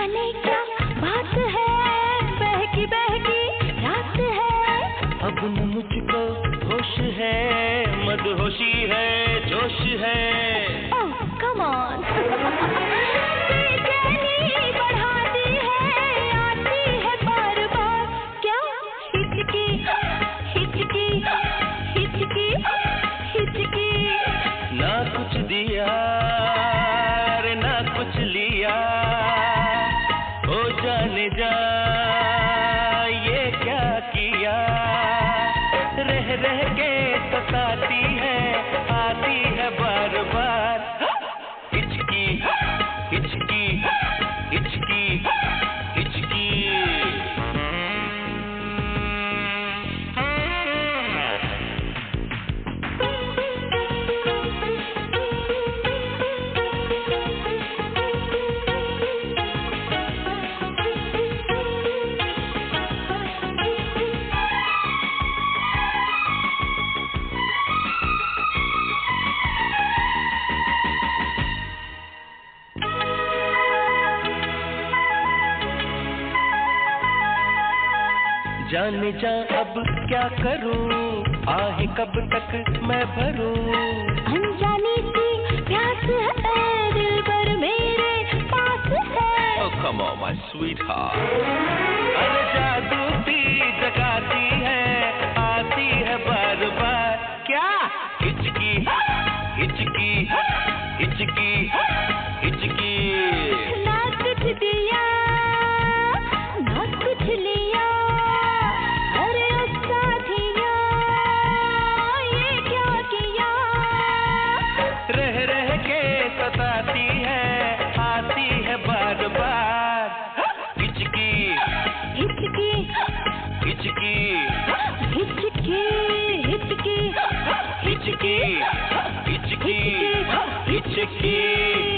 जाने क्या बात है, बहकी बहकी रात है। अब न मुझको होश है, मदहोशी है, जोश है। ओह कम ऑन, बेचैनी बढ़ाती है, आती है बार बार। क्या हिचकी हिचकी हिचकी हिचकी। ना कुछ दिया रे ना कुछ लिया, ओ जाने जा ये क्या किया। रह रह के सताती है, आती है बार बार। हिचकी हिचकी हिचकी हिचकी। जाने जा अब क्या करूं, आह कब तक मैं भरूं। अनजानी सी प्यास है, दिल भर मेरे पास है। Oh come on my sweetheart। अरे जादू सी जगाती है, आती है बार बार। क्या हिचकी हिचकी हिचकी हिचकी। ना कुछ दिया ना कुछ लिया, अरे उसका दिया ये क्या किया। रह रह के सताती है, आती है बार बार। हिचकी हिचकी हिचकी हिचकी हिचकी हिचकी हिचकी हिचकी।